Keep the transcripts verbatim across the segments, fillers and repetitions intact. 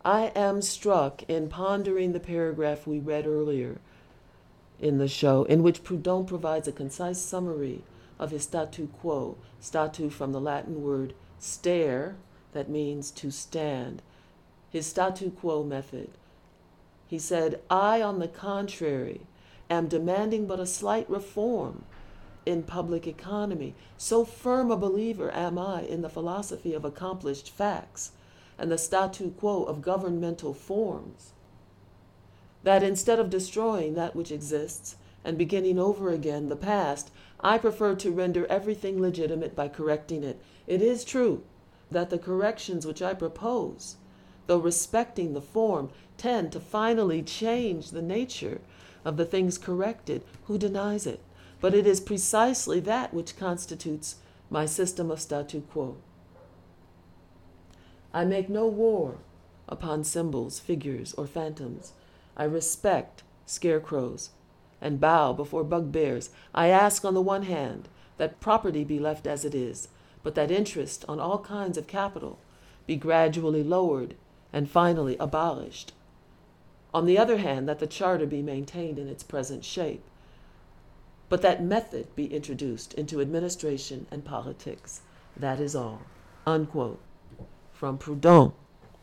I am struck in pondering the paragraph we read earlier in the show, in which Proudhon provides a concise summary of his statu quo, statu from the Latin word stare, that means to stand, his statu quo method. He said, I, on the contrary, am demanding but a slight reform in public economy. So firm a believer am I in the philosophy of accomplished facts and the statu quo of governmental forms, that instead of destroying that which exists and beginning over again the past, I prefer to render everything legitimate by correcting it. It is true that the corrections which I propose, though respecting the form, tend to finally change the nature of the things corrected. Who denies it? But it is precisely that which constitutes my system of statu quo. I make no war upon symbols, figures, or phantoms. I respect scarecrows and bow before bugbears. I ask, on the one hand, that property be left as it is, but that interest on all kinds of capital be gradually lowered and finally abolished. On the other hand, that the charter be maintained in its present shape, but that method be introduced into administration and politics. That is all. Unquote. From Proudhon.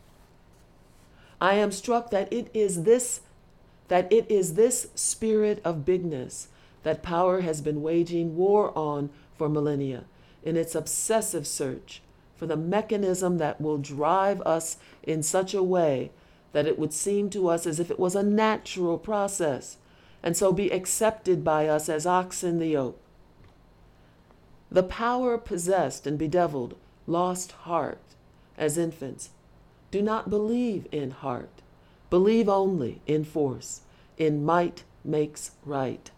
I am struck that it is this that it is this spirit of bigness that power has been waging war on for millennia in its obsessive search for the mechanism that will drive us in such a way that it would seem to us as if it was a natural process, and so be accepted by us as ox in the yoke. The power possessed and bedeviled lost heart as infants do not believe in heart, believe only in force, in might makes right.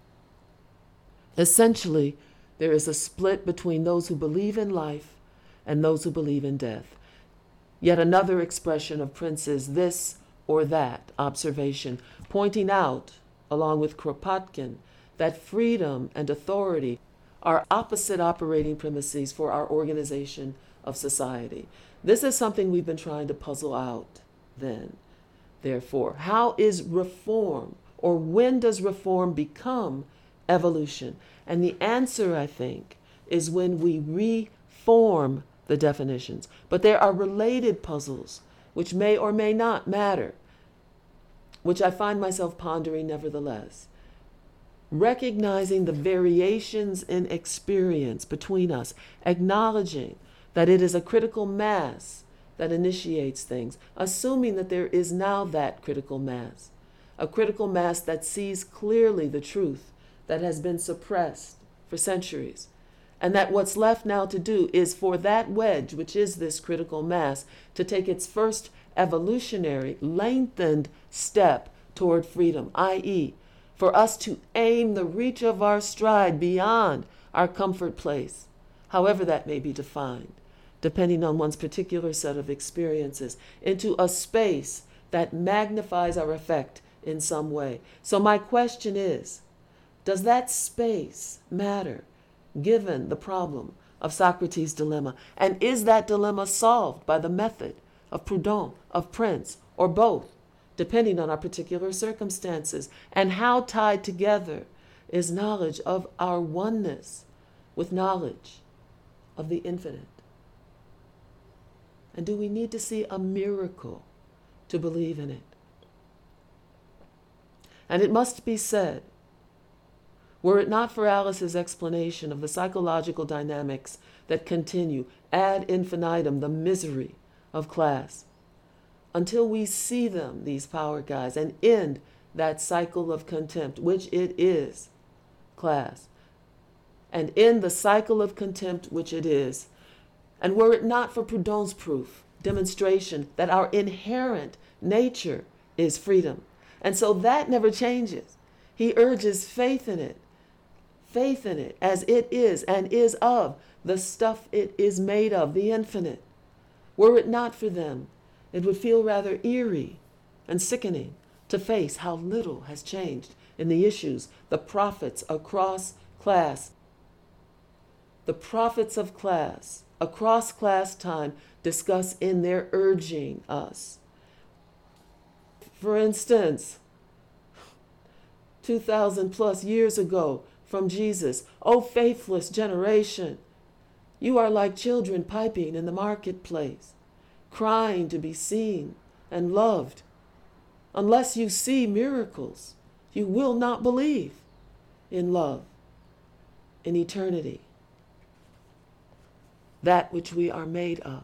Essentially, there is a split between those who believe in life and those who believe in death. Yet another expression of Prince's this or that observation, pointing out, along with Kropotkin, that freedom and authority are opposite operating premises for our organization of society. This is something we've been trying to puzzle out then. Therefore, how is reform, or when does reform become evolution? And the answer, I think, is when we reform the definitions. But there are related puzzles which may or may not matter, which I find myself pondering nevertheless. Recognizing the variations in experience between us, acknowledging that it is a critical mass that initiates things, assuming that there is now that critical mass, a critical mass that sees clearly the truth that has been suppressed for centuries, and that what's left now to do is for that wedge, which is this critical mass, to take its first evolutionary, lengthened step toward freedom, that is, for us to aim the reach of our stride beyond our comfort place, however that may be defined, depending on one's particular set of experiences, into a space that magnifies our effect in some way. So my question is, does that space matter, given the problem of Socrates' dilemma? And is that dilemma solved by the method of Proudhon, of Prince, or both, depending on our particular circumstances? And how tied together is knowledge of our oneness with knowledge of the infinite? And do we need to see a miracle to believe in it? And it must be said, were it not for Alice's explanation of the psychological dynamics that continue ad infinitum the misery of class, until we see them, these power guys, and end that cycle of contempt, which it is, class, and end the cycle of contempt, which it is, and were it not for Proudhon's proof, demonstration that our inherent nature is freedom, and so that never changes. He urges faith in it, faith in it as it is and is of the stuff it is made of, the infinite. Were it not for them, it would feel rather eerie and sickening to face how little has changed in the issues the prophets across class, the prophets of class, across class time, discuss in their urging us. For instance, two thousand plus years ago from Jesus, O faithless generation, you are like children piping in the marketplace, crying to be seen and loved. Unless you see miracles, you will not believe in love, in eternity, that which we are made of.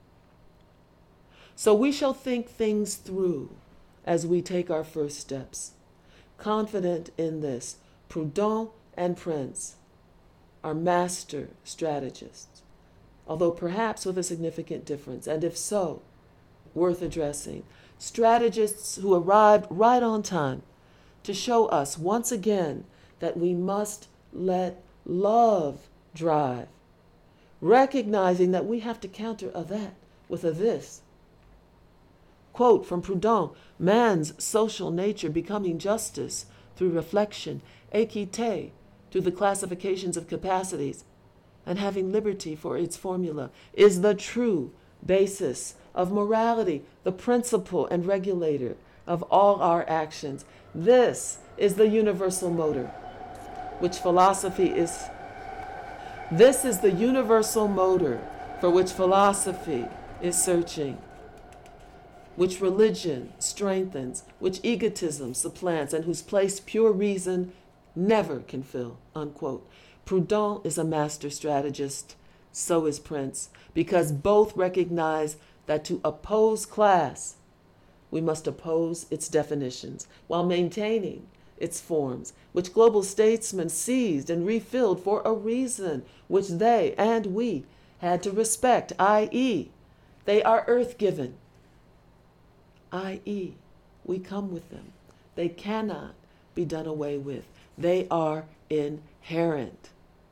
So we shall think things through as we take our first steps, confident in this. Proudhon and Prince are master strategists, although perhaps with a significant difference, and if so, worth addressing. Strategists who arrived right on time to show us once again that we must let love drive, recognizing that we have to counter a that with a this. Quote from Proudhon, man's social nature becoming justice through reflection, équité through the classifications of capacities, and having liberty for its formula, is the true basis of morality, the principle and regulator of all our actions. This is the universal motor, which philosophy is. This is the universal motor for which philosophy is searching, which religion strengthens, which egotism supplants, and whose place pure reason never can fill, unquote. Proudhon is a master strategist, so is Prince, because both recognize that to oppose class, we must oppose its definitions while maintaining its forms, which global statesmen seized and refilled for a reason which they and we had to respect, that is, they are earth-given, that is, we come with them. They cannot be done away with. They are inherent.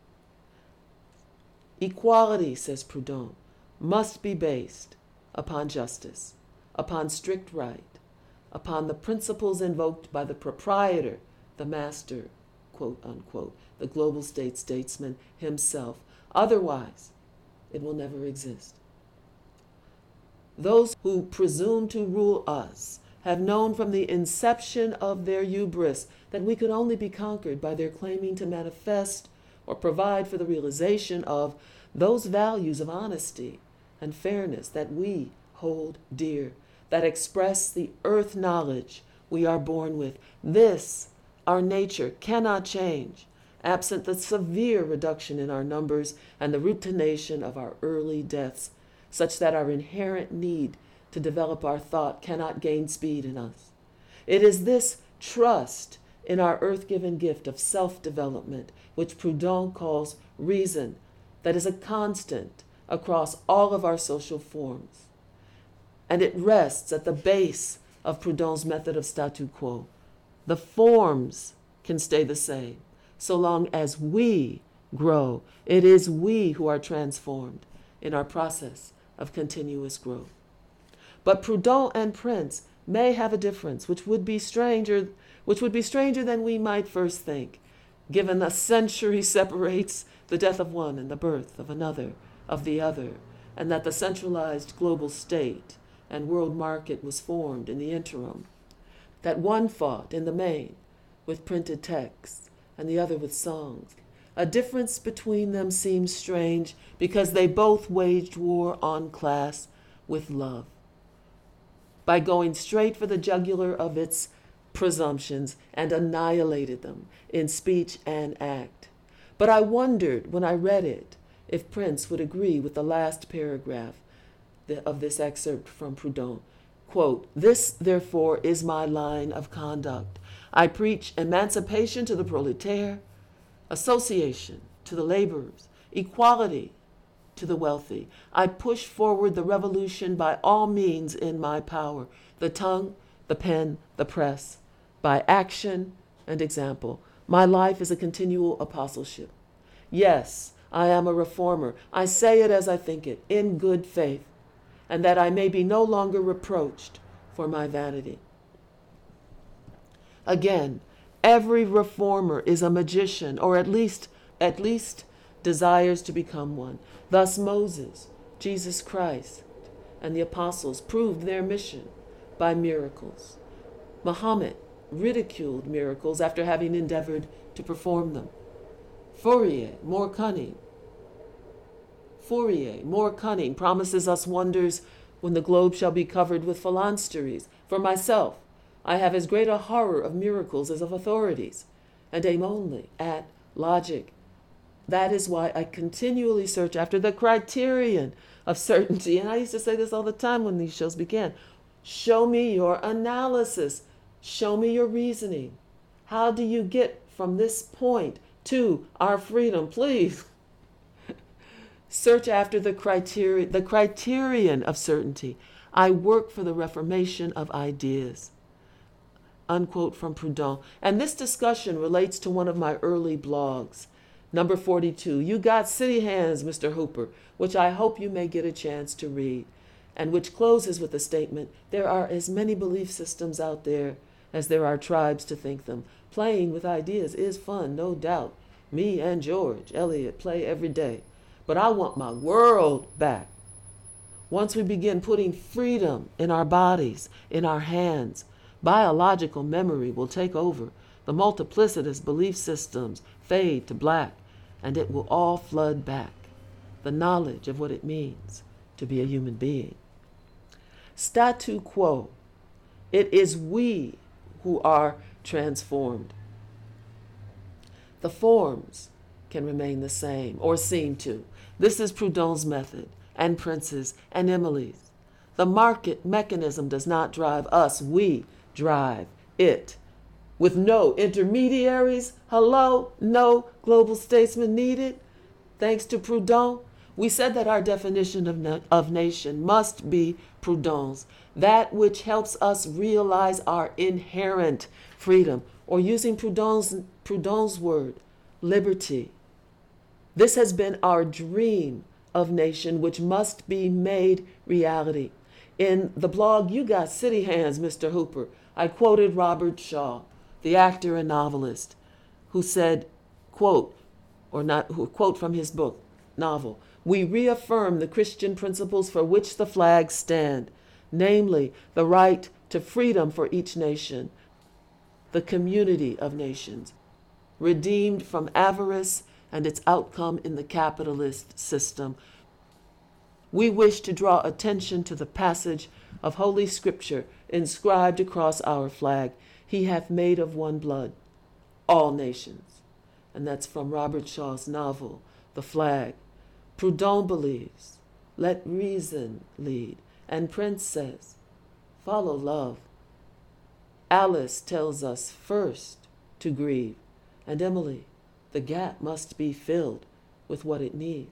Equality, says Proudhon, must be based upon justice, upon strict right, upon the principles invoked by the proprietor, the master, quote unquote, the global state statesman himself. Otherwise, it will never exist. Those who presume to rule us have known from the inception of their hubris that we could only be conquered by their claiming to manifest or provide for the realization of those values of honesty and fairness that we hold dear, that express the earth knowledge we are born with. This, our nature, cannot change, absent the severe reduction in our numbers and the rutination of our early deaths, such that our inherent need to develop our thought cannot gain speed in us. It is this trust in our earth-given gift of self-development, which Proudhon calls reason, that is a constant across all of our social forms. And it rests at the base of Proudhon's method of statu quo. The forms can stay the same, so long as we grow. It is we who are transformed in our process of continuous growth. But Proudhon and Prince may have a difference, which would be stranger, which would be stranger than we might first think, given a century separates the death of one and the birth of another, of the other, and that the centralized global state and world market was formed in the interim, that one fought in the main with printed texts and the other with songs. A difference between them seems strange because they both waged war on class with love, by going straight for the jugular of its presumptions and annihilated them in speech and act. But I wondered when I read it if Prince would agree with the last paragraph of this excerpt from Proudhon. Quote, "This, therefore, is my line of conduct. I preach emancipation to the proletaire, association to the laborers, equality to the wealthy. I push forward the revolution by all means in my power, the tongue, the pen, the press, by action and example. My life is a continual apostleship. Yes, I am a reformer. I say it as I think it, in good faith, and that I may be no longer reproached for my vanity." Again, every reformer is a magician, or at least, at least desires to become one. Thus Moses, Jesus Christ, and the apostles proved their mission by miracles. Muhammad ridiculed miracles after having endeavored to perform them. Fourier, more cunning. Fourier, more cunning, promises us wonders when the globe shall be covered with phalansteries. For myself, I have as great a horror of miracles as of authorities, and aim only at logic. That is why I continually search after the criterion of certainty. And I used to say this all the time when these shows began. Show me your analysis. Show me your reasoning. How do you get from this point to our freedom? Please. Search after the criteria, the criterion of certainty. I work for the reformation of ideas. Unquote from Proudhon. And this discussion relates to one of my early blogs, number forty-two. You got city hands, Mister Hooper, which I hope you may get a chance to read, and which closes with the statement, there are as many belief systems out there as there are tribes to think them. Playing with ideas is fun, no doubt. Me and George Eliot play every day. But I want my world back. Once we begin putting freedom in our bodies, in our hands, biological memory will take over. The multiplicitous belief systems fade to black, and it will all flood back. The knowledge of what it means to be a human being. Statu quo. It is we who are transformed. The forms can remain the same, or seem to. This is Proudhon's method, and Prince's, and Emily's. The market mechanism does not drive us. We drive it. With no intermediaries, hello, no global statesman needed. Thanks to Proudhon, we said that our definition of, na- of nation must be Proudhon's, that which helps us realize our inherent freedom, or using Proudhon's, Proudhon's word, liberty. This has been our dream of nation, which must be made reality. In the blog, You Got City Hands, Mister Hooper, I quoted Robert Shaw, the actor and novelist, who said, quote, or not, who quote from his book, novel, we reaffirm the Christian principles for which the flags stand, namely the right to freedom for each nation, the community of nations, redeemed from avarice and its outcome in the capitalist system. We wish to draw attention to the passage of Holy Scripture inscribed across our flag. He hath made of one blood all nations. And that's from Robert Shaw's novel, The Flag. Proudhon believes, let reason lead. And Prince says, follow love. Alice tells us first to grieve. And Emily, the gap must be filled with what it needs.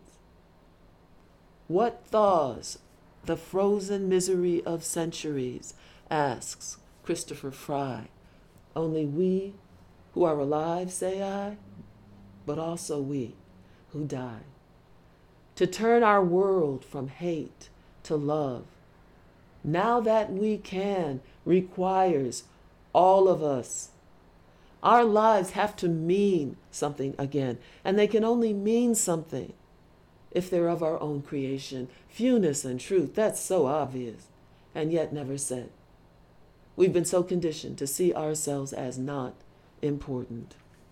What thaws the frozen misery of centuries, asks Christopher Fry. Only we who are alive, say I, but also we who die. To turn our world from hate to love, now that we can, requires all of us. Our lives have to mean something again, and they can only mean something if they're of our own creation. Fewness and truth, that's so obvious, and yet never said. We've been so conditioned to see ourselves as not important.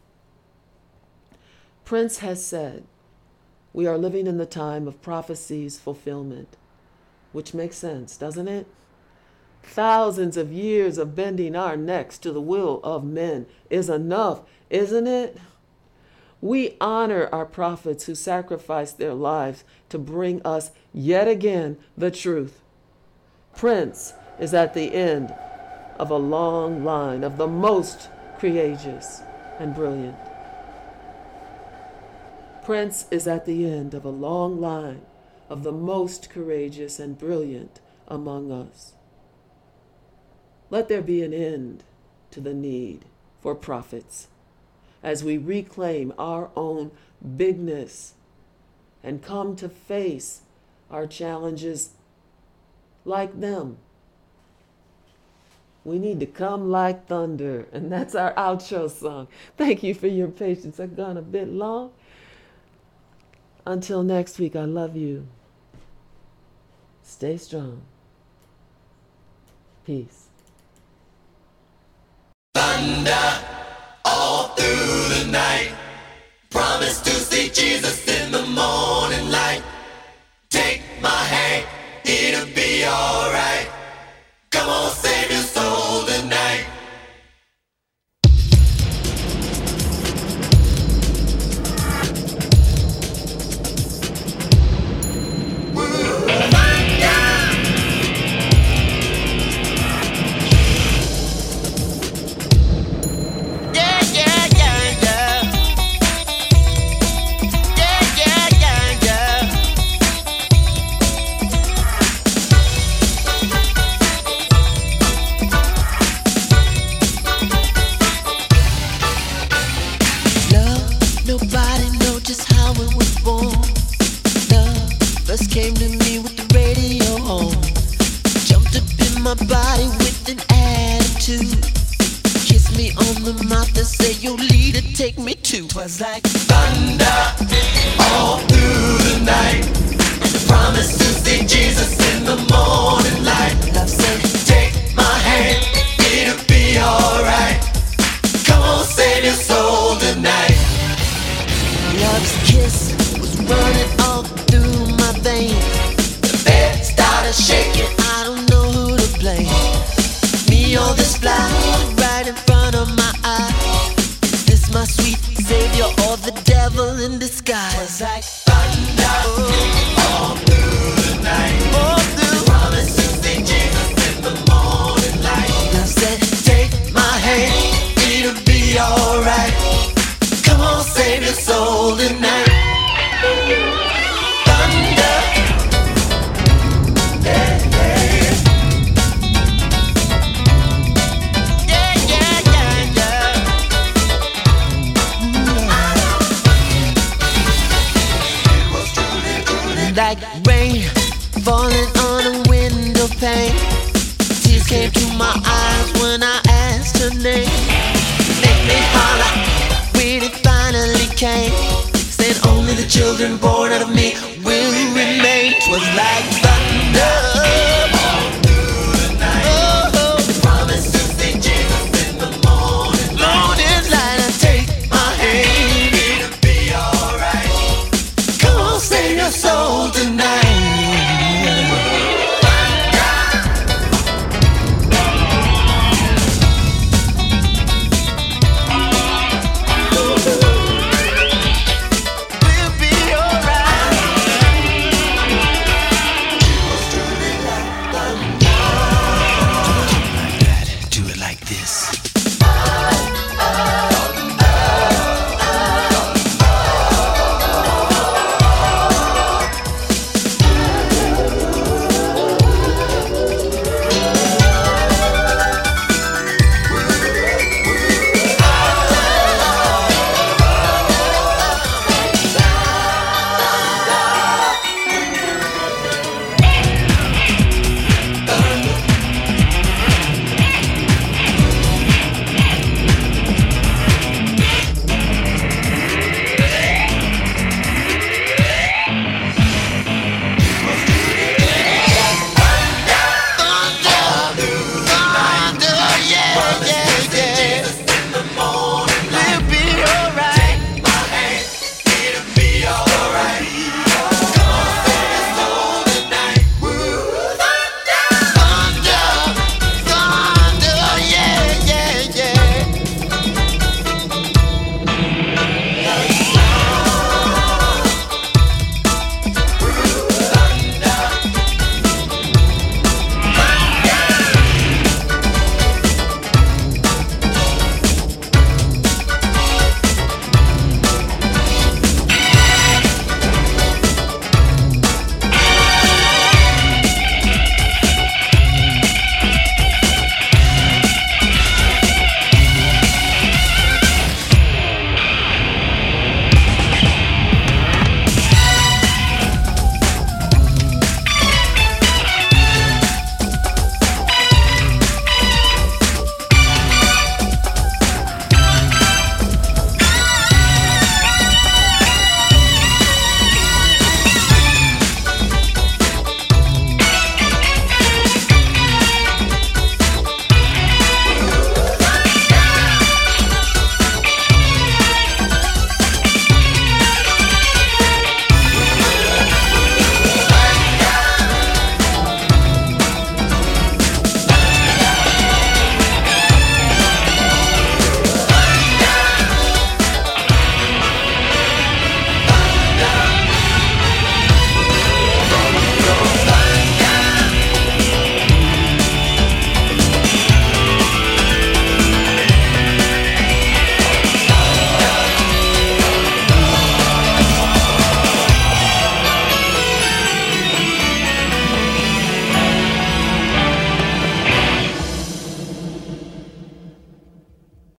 Prince has said, we are living in the time of prophecy's fulfillment, which makes sense, doesn't it? Thousands of years of bending our necks to the will of men is enough, isn't it? We honor our prophets who sacrificed their lives to bring us yet again the truth. Prince is at the end of a long line of the most courageous and brilliant. Prince is at the end of a long line of the most courageous and brilliant among us. Let there be an end to the need for prophets as we reclaim our own bigness and come to face our challenges like them. We need to come like thunder, and that's our outro song. Thank you for your patience. I've gone a bit long. Until next week, I love you. Stay strong. Peace. thunder all through the night. Promise to see Jesus in the morning light. Take my hand, it'll be alright. Come on, save your soul tonight. Nobody know just how it was born. Love first came to me with the radio on. Jumped up in my body with an attitude. Kissed me on the mouth and said, "Yo, leader, take me to." 'Twas like thunder all through the night. Promise to see Jesus in the morning light. Love said, take my hand, it'll be alright. Come on, save your soul tonight. Love's kiss was running all through my veins. The bed started shaking. I don't know who to blame. Me or this fly right in front of my eye. Is this my sweet savior or the devil in disguise? 'Twas like thunder oh, all through the night. All through. Promise to see Jesus in the morning light. Love said, take my hand, it'll be alright. Come on, save your soul tonight. Thunder. Yeah, yeah. yeah, yeah, yeah, yeah. It was truly, truly Like rain falling on a window pane. Tears came to my eyes when I asked her name. Make me holler when it finally came. Said only the children born out of me will remain. 'Twas like